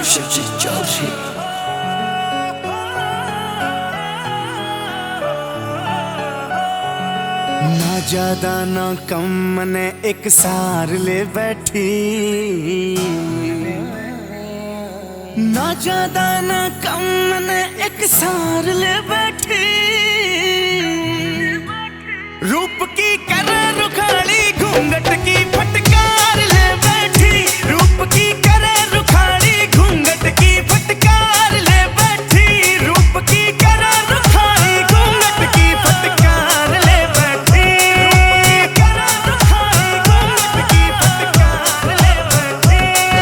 शिवजीत चौधरी। ना ज्यादा ना कम मैंने एक सार ले बैठी, ना ज्यादा ना कम मैंने एक सार ले बैठी। रूप की कर रुखाली घूंघट की फटकार ले बैठी, रूप की कर रुखाली घूंघट की फटकार ले बैठी, रूप की कर रुखाली घूंघट की फटकार ले बैठी, रूप की कर रुखाली घूंघट की फटकार ले बैठी।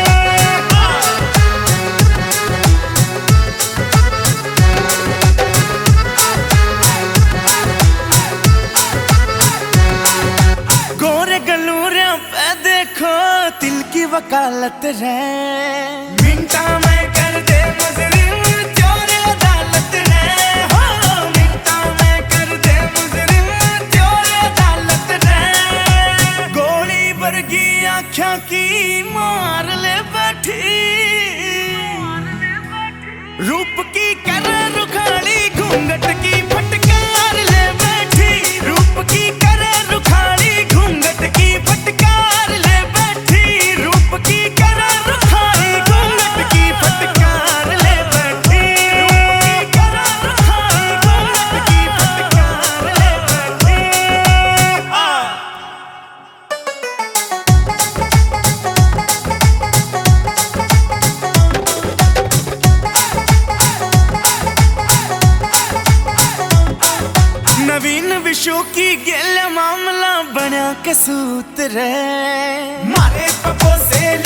गोरे गलूरिया पे देखो तिल की वकालत रे, मिंटा में कर दे मुजरिम चोर अदालत रे, हो मिंटा में कर दे मुजरिम चोर अदालत रे। गोली वर्गी आँखों की मार ले बैठी, रूप की कर रुखाली घूंघट की फटकार ले बैठी, रूप की कर रुखाली घूंघट की फटकार ले बैठी, रूप की कर रुखाली घूंघट की फटकार ले बैठी, रूप की कर रुखाली घूंघट की फटकार ले बैठी। नवीन विशु की गेल मामला बना कसूत रे, मारे पपो से